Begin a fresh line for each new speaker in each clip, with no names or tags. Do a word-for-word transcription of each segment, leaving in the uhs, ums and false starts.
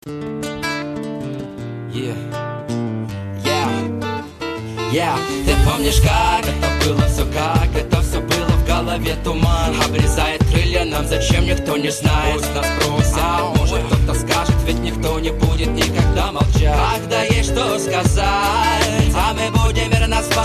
Yeah. Yeah. Yeah. Ты помнишь, как это было, все как это все было в голове туман. Обрезает крылья нам, зачем никто не знает. Пусть нас просят, а может кто-то скажет, ведь никто не будет никогда молчать. Когда есть что сказать, а мы будем верно спать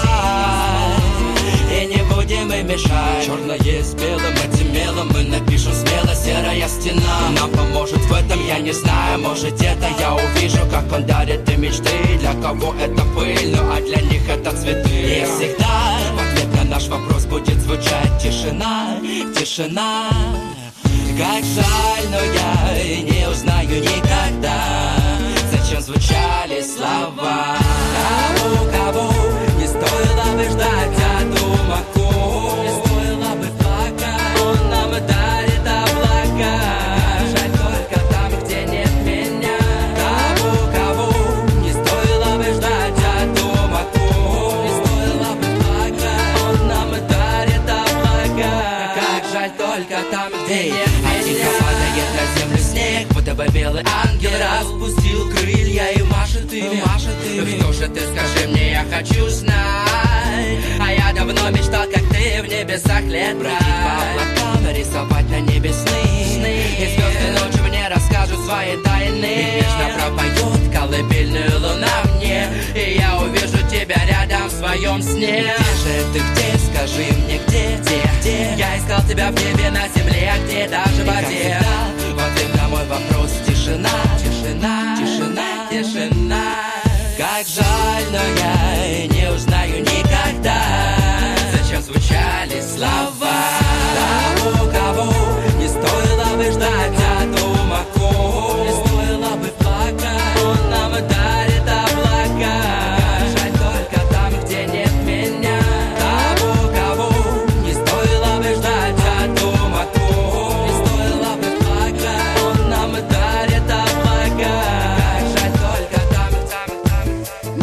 и не будем им мешать. Черное с белым, этим мелом мы напишем смело. Серая стена нам поможет в этом, я не знаю. Может это я увижу, как он дарит им мечты. Для кого это пыль, ну а для них это цветы. И всегда в ответ на наш вопрос будет звучать тишина, тишина. Как жаль, но я не узнаю никогда, зачем звучали слова. Кого, кого не стоило бы ждать от Тумаку, не стоило бы плакать, он нам дарит облака. Жаль только там, где нет меня. Кого, кого не стоило бы ждать от Тумаку, не стоило бы плакать, он нам дарит облака. Как жаль только там, где нет меня. Падает на землю снег, будто бы белый ангел распустил крылья и машет ими, машет ими. Кто же ты, скажи мне, я хочу знать. А я давно мечтал, как ты в небесах летать, бродить по облакам, рисовать на небе сны. И звезды ночью мне расскажут свои тайны. И нежно пропоет колыбельную луна мне, и я увижу тебя рядом в своем сне. Где же ты, где, скажи мне, где, где, где? Я искал тебя в небе, на земле, а где даже в воде. В ответ на мой вопрос тишина, тишина, тишина, тишина. Как жаль, но я не узнаю никогда, зачем звучали слова. Того, кого не стоило бы ждать от Тумаку, не стоило бы плакать, он нам дарит облака. Жаль только там, где нет меня. Того, кого не стоило бы ждать от Тумаку, не стоило бы плакать, он нам дарит облака. Жаль только там, там, там.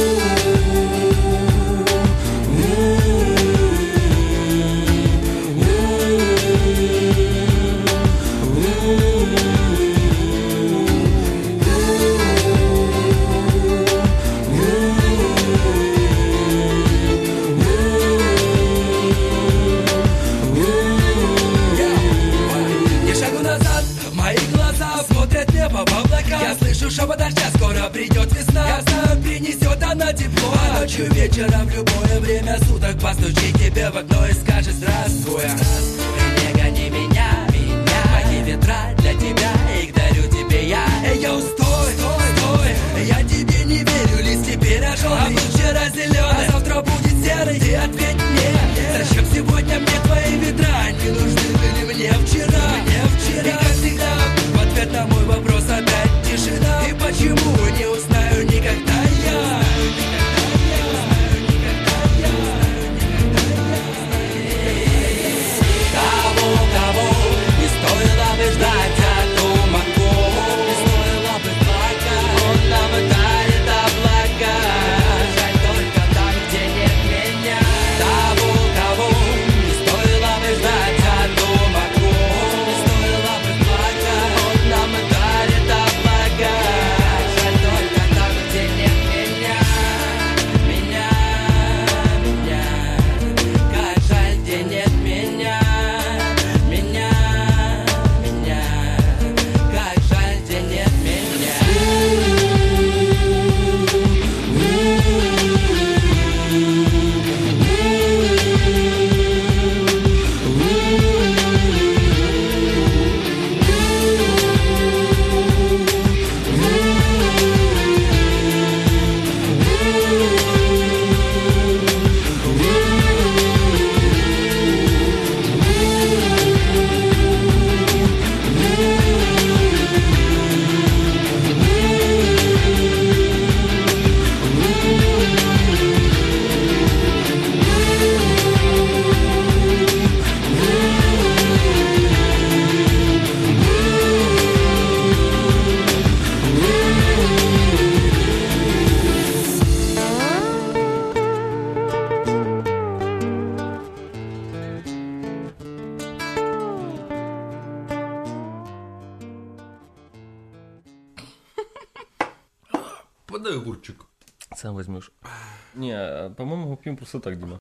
Не шагу назад, мои глаза смотрят небо в облака. Я слышу шепот дождя, скоро придет весна. Я знаю, принесет она тепло. А ночью, вечером, в любое время суток постучит тебе в окно и скажет здравствуй.
Не гони меня, меня. Мои ветра для тебя, их дарю тебе я.
Эй, йоу, стой, стой, стой. Я тебе не верю, лист теперь ожжённый, а был вчера зеленый, а завтра будет серый. Ты ответь мне, зачем сегодня мне твои ветра? Не нужны были мне вчера, мне вчера. И как всегда, в ответ на мой вопрос опять тишина. И почему не узнаю никогда я?
подай огурчик.
Сам возьмешь. Не, по-моему, мы пьем просто так, Дима.